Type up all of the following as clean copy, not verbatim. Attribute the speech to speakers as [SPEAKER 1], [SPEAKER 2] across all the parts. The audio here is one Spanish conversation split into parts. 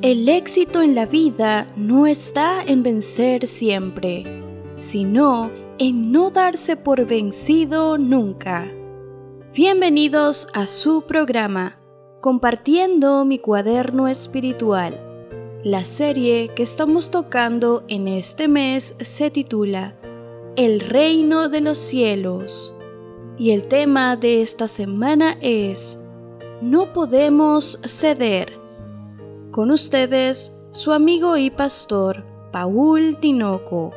[SPEAKER 1] El éxito en la vida no está en vencer siempre, sino en no darse por vencido nunca. Bienvenidos a su programa, Compartiendo mi cuaderno espiritual. La serie que estamos tocando en este mes se titula El Reino de los Cielos. Y el tema de esta semana es No podemos ceder. Con ustedes, su amigo y pastor, Paul Tinoco.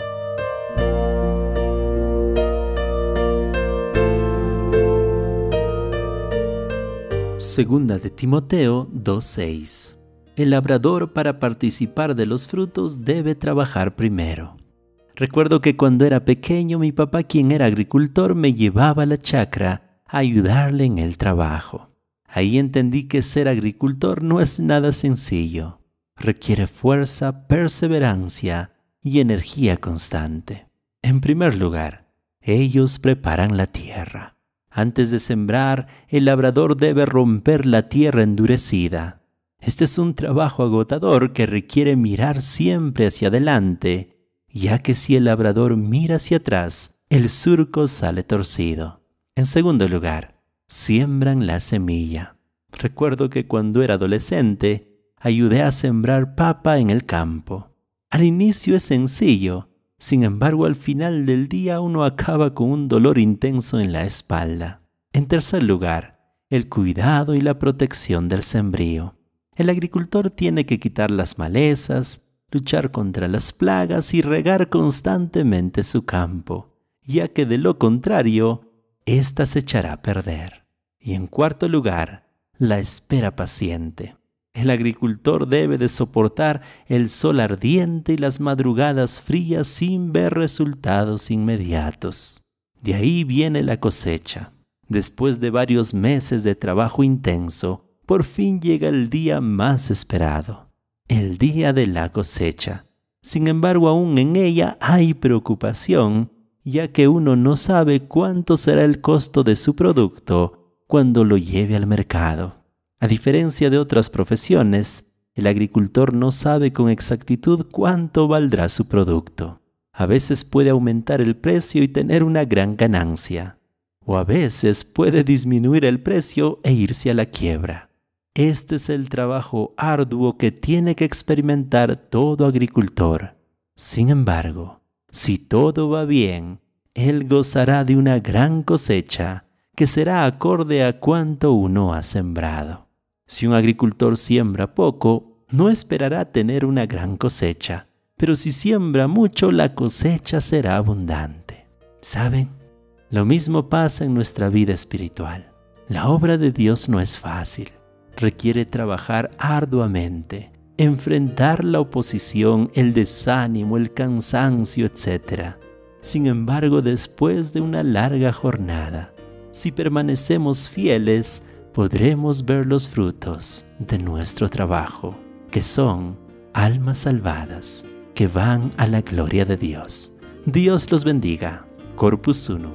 [SPEAKER 2] Segunda de Timoteo 2:6. El labrador, para participar de los frutos, debe trabajar primero. Recuerdo que cuando era pequeño, mi papá, quien era agricultor, me llevaba a la chacra a ayudarle en el trabajo. Ahí entendí que ser agricultor no es nada sencillo. Requiere fuerza, perseverancia y energía constante. En primer lugar, ellos preparan la tierra. Antes de sembrar, el labrador debe romper la tierra endurecida. Este es un trabajo agotador que requiere mirar siempre hacia adelante, ya que si el labrador mira hacia atrás, el surco sale torcido. En segundo lugar, siembran la semilla. Recuerdo que cuando era adolescente, ayudé a sembrar papa en el campo. Al inicio es sencillo, sin embargo al final del día uno acaba con un dolor intenso en la espalda. En tercer lugar, el cuidado y la protección del sembrío. El agricultor tiene que quitar las malezas, luchar contra las plagas y regar constantemente su campo, ya que de lo contrario, ésta se echará a perder. Y en cuarto lugar, la espera paciente. El agricultor debe de soportar el sol ardiente y las madrugadas frías sin ver resultados inmediatos. De ahí viene la cosecha. Después de varios meses de trabajo intenso, por fin llega el día más esperado, el día de la cosecha. Sin embargo, aún en ella hay preocupación, ya que uno no sabe cuánto será el costo de su producto cuando lo lleve al mercado. A diferencia de otras profesiones, el agricultor no sabe con exactitud cuánto valdrá su producto. A veces puede aumentar el precio y tener una gran ganancia, o a veces puede disminuir el precio e irse a la quiebra. Este es el trabajo arduo que tiene que experimentar todo agricultor. Sin embargo, si todo va bien, él gozará de una gran cosecha que será acorde a cuánto uno ha sembrado. Si un agricultor siembra poco, no esperará tener una gran cosecha, pero si siembra mucho, la cosecha será abundante. ¿Saben? Lo mismo pasa en nuestra vida espiritual. La obra de Dios no es fácil. Requiere trabajar arduamente, enfrentar la oposición, el desánimo, el cansancio, etc. Sin embargo, después de una larga jornada, si permanecemos fieles, podremos ver los frutos de nuestro trabajo, que son almas salvadas, que van a la gloria de Dios. Dios los bendiga. Corpus Unum.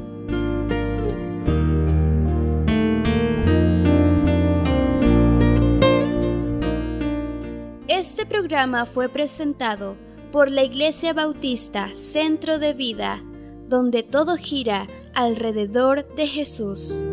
[SPEAKER 1] Este programa fue presentado por la Iglesia Bautista Centro de Vida, donde todo gira alrededor de Jesús.